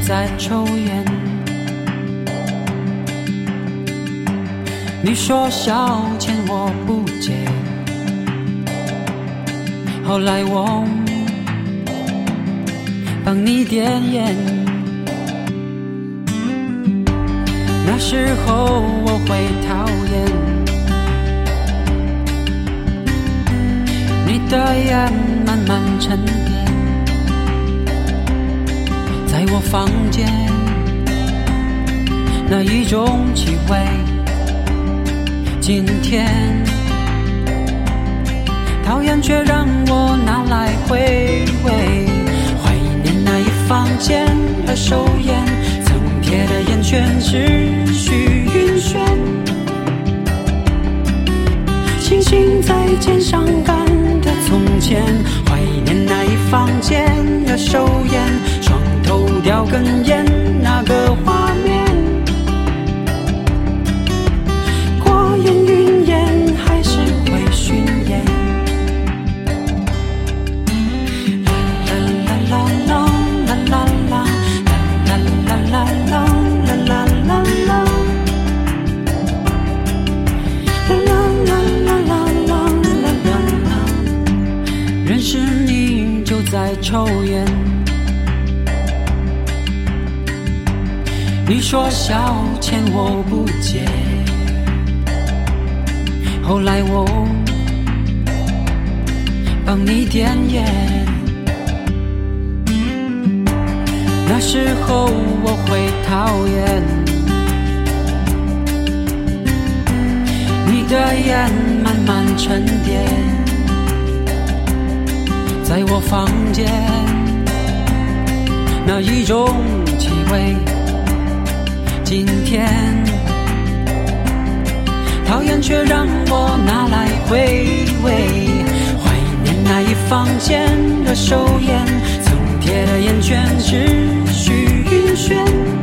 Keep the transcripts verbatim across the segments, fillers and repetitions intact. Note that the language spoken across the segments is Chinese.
在抽烟。你说消遣我不接，后来我帮你点烟。那时候我会讨厌你的烟慢慢沉淀在我房间，那一种气味。今天讨厌却让我拿来回味，怀念那一房间二手烟，曾贴的烟圈持续晕眩，星星在肩上干的从前，怀念那一房间二手烟，床头叼根烟那个画面，过眼云烟还是会熏烟。认识你就在抽烟，你说消遣我不接，后来我帮你点烟。那时候我会讨厌你的烟慢慢沉淀在我房间，那一种气味。今天讨厌却让我拿来回味，怀念那一房间的手烟，曾贴的烟圈持续晕眩，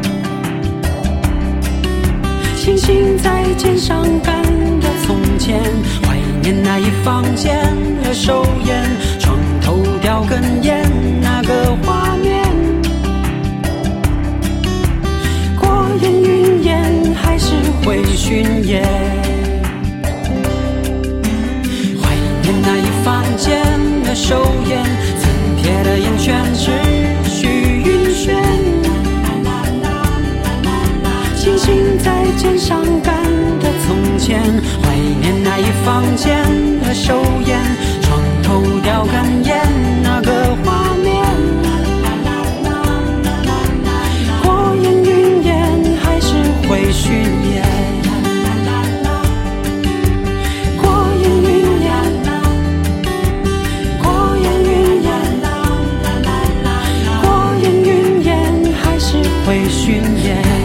星星在肩上干的从前，怀念那一房间的手烟，床头叼根烟那个画面，过眼云烟还是会熏烟，怀念那一房间的手烟，曾贴的烟圈持续晕眩，星星在肩上干的从前，怀念那一房间的手烟，床头叼根烟那个画面，过眼云烟还是会熏烟，过眼云烟，过眼云烟，过眼云烟还是会熏烟。